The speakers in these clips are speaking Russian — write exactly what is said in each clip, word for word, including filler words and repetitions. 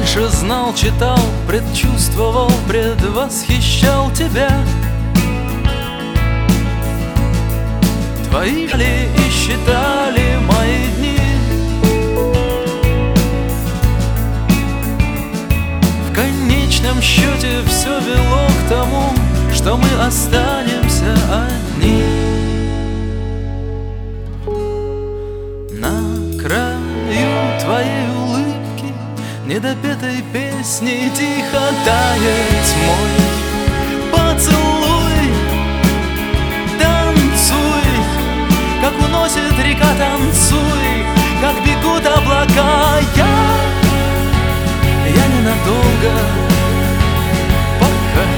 раньше знал, читал, предчувствовал, предвосхищал тебя. Твои ли и считали мои дни. В конечном счете все вело к тому, что мы останемся одни. На краю твоей улыбки, недопетой песни, тихо тает мой поцелуй. Танцуй, как уносит река, танцуй, как бегут облака. Я, я ненадолго, пока.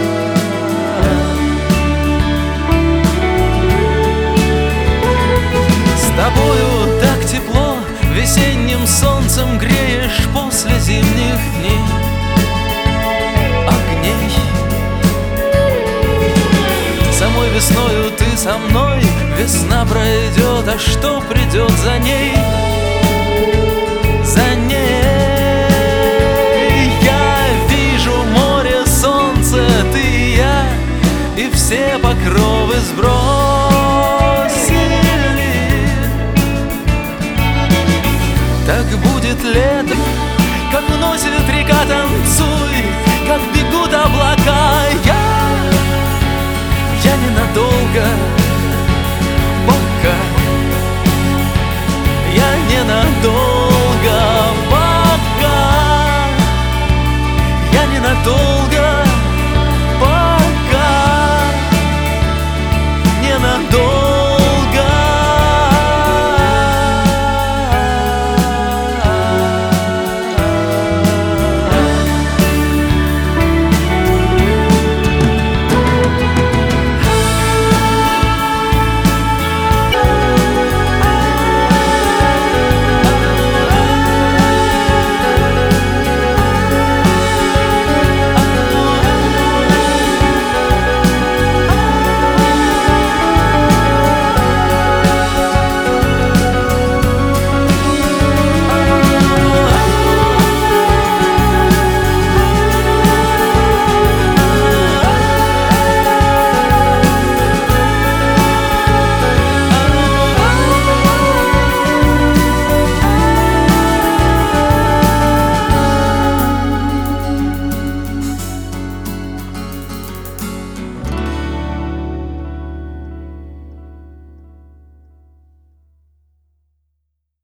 С тобою так тепло, весенним солнцем греешь после зимних дней, огней. Самой весною ты со мной, весна пройдет, а что придет за ней? За ней я вижу море, солнце, ты и я, и все покровы сброс.